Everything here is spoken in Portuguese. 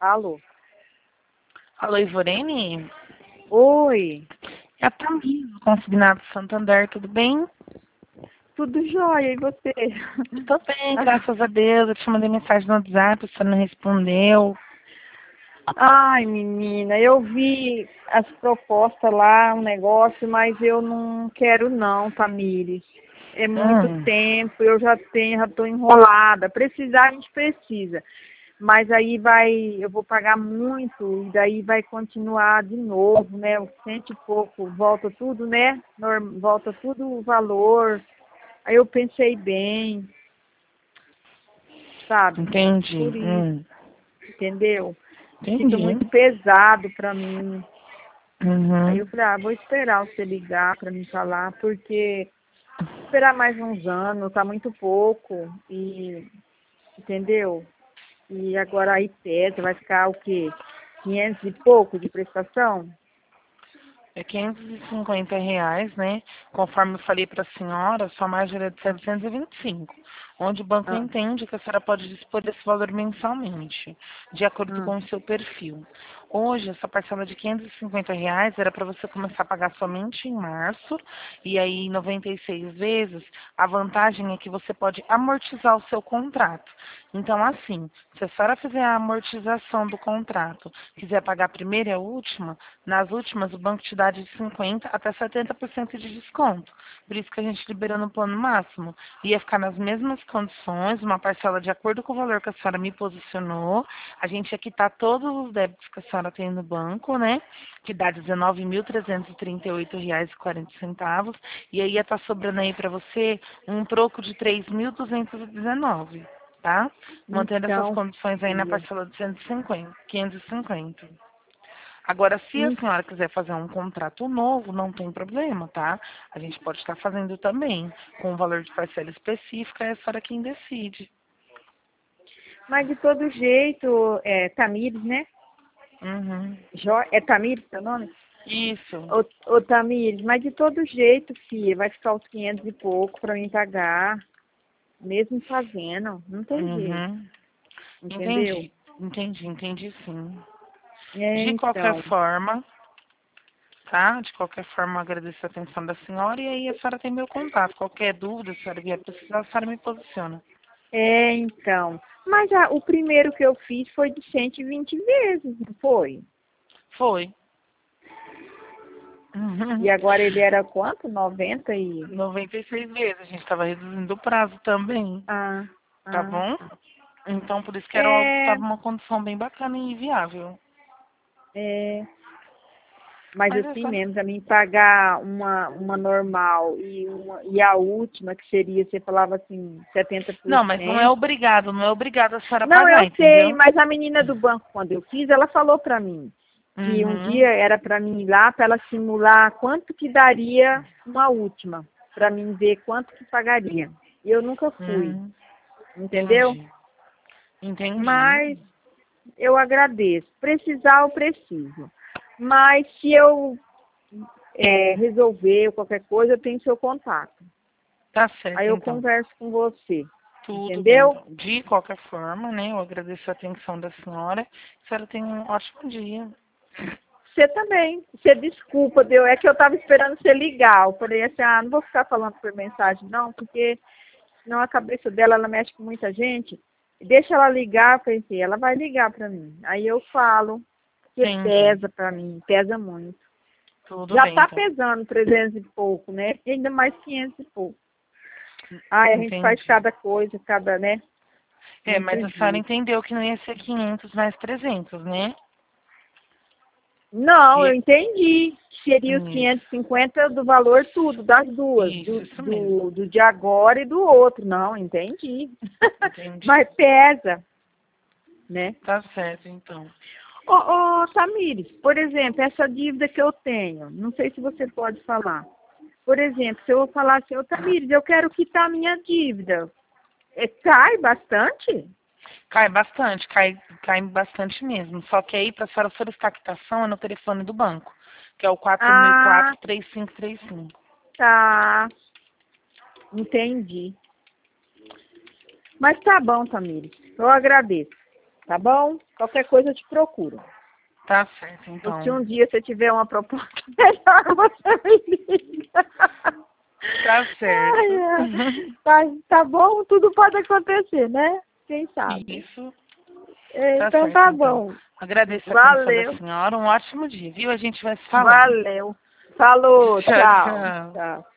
Alô? Alô, Ivorene? Oi, É a Tamires, consignado Santander, tudo bem? tudo jóia, e você? Tô bem, graças a Deus. Eu te mandei mensagem no WhatsApp, você não respondeu. Ai, menina, eu vi as propostas lá, um negócio, mas eu não quero não, Tamires. É muito Hum, tempo, eu já tô enrolada. Precisar, a gente precisa. Mas aí eu vou pagar muito, e daí vai continuar de novo, né? O cento e pouco, volta tudo, né? Volta tudo o valor. Aí eu pensei bem, sabe? entendi. Por isso, entendeu? Fica Entendi. muito pesado para mim. Aí eu Uhum. falei, vou esperar você ligar para me falar, porque esperar mais uns anos, tá muito pouco, e entendeu? E agora aí pesa, vai ficar o quê? 500 e pouco de prestação? É R$ 550, né? Conforme eu falei para a senhora, sua margem é de 725, onde o banco Ah, entende que a senhora pode dispor desse valor mensalmente, de acordo ah, com o seu perfil. Hoje, essa parcela de R$ 550 era para você começar a pagar somente em março, e aí em 96 vezes, a vantagem é que você pode amortizar o seu contrato. Então, assim, se a senhora fizer a amortização do contrato, quiser pagar a primeira e a última, nas últimas o banco te dá de 50% até 70% de desconto. Por isso que a gente liberou no plano máximo. Ia ficar nas mesmas condições, uma parcela de acordo com o valor que a senhora me posicionou. A gente ia quitar todos os débitos que a senhora tem no banco, né? Que dá R$ 19.338,40. E aí ia estar sobrando aí para você um troco de 3.219, tá? Mantendo essas então, condições aí na filha. parcela de 150, 550. Agora, se a Hum, senhora quiser fazer um contrato novo, não tem problema, tá? A gente pode estar fazendo também, com um valor de parcela específica, é a senhora quem decide. Mas de todo jeito, Tamires, né? Uhum. É Tamires seu nome? Isso. Ô Tamires, mas de todo jeito, filha, vai ficar os 500 e pouco para mim pagar, mesmo fazendo, não tem jeito, Uhum. entendeu? Entendi. Entendi sim. É, De qualquer então, forma, tá? De qualquer forma, eu agradeço a atenção da senhora e aí a senhora tem meu contato. Qualquer dúvida, se a senhora vier precisar, a senhora me posiciona. então. Mas o primeiro que eu fiz foi de 120 vezes, não foi? Foi. Uhum. E agora ele era quanto? 90 e... 96 vezes. A gente estava reduzindo o prazo também. Ah, Tá ah, bom? tá. Então, por isso que era algo que É, estava uma condição bem bacana e viável. é, mas Mas assim essa. mesmo, para mim pagar uma normal e a última, que seria, você falava assim, setenta por Não, mas cento não é obrigado a senhora Não, pagar, eu sei, entendeu? mas a menina do banco, quando eu fiz, ela falou para mim que um dia Uhum. era para mim ir lá, para ela simular quanto que daria uma última, para mim ver quanto que pagaria. E eu nunca fui, Uhum. entendeu? Entendi. Entendi. Mas eu agradeço. Precisar, eu preciso. Mas se eu resolver qualquer coisa, eu tenho seu contato. Tá Aí certo, eu então. converso com você, Tudo bem, entendeu? então. De qualquer forma, né? Eu agradeço a atenção da senhora. A senhora tem um ótimo dia. Você também. Você desculpa, deu. É que eu estava esperando você ligar. Eu falei assim, não vou ficar falando por mensagem, não, porque senão a cabeça dela, ela mexe com muita gente. Deixa ela ligar, eu pensei, ela vai ligar para mim. Aí eu falo, porque Entendi. pesa para mim, pesa muito. Tudo Já bem, está então. pesando 300 e pouco, né? E ainda mais 500 e pouco. Ai, a gente faz Entendi. cada coisa, né? É, Muito mas a senhora dia. entendeu que não ia ser 500 mais 300, né? Não, eu E, entendi. Seria os isso, 550 do valor tudo, das duas, isso mesmo. do de agora e do outro. Não, entendi. Entendi. Mas pesa, né? Tá certo, então. Ô, Tamires, por exemplo, essa dívida que eu tenho, não sei se você pode falar. Por exemplo, se eu falar assim, ô Tamires, eu quero quitar a minha dívida, cai bastante? Cai bastante mesmo. Só que aí, para a senhora solicitar a quitação, é no telefone do banco, que é o Ah, 4004-3535. tá, entendi. Mas tá bom, Tamires, eu agradeço. tá bom? Qualquer coisa eu te procuro. Tá certo, então. Se um dia você tiver uma proposta melhor, você me liga. Tá certo. Tá bom? Tudo pode acontecer, né? Quem sabe? Isso. Então certo, tá então. bom. Agradeço a atenção Valeu. da senhora. Um ótimo dia, viu? A gente vai se falando. Valeu. Falou. Tchau, Tchau. tchau. Tchau.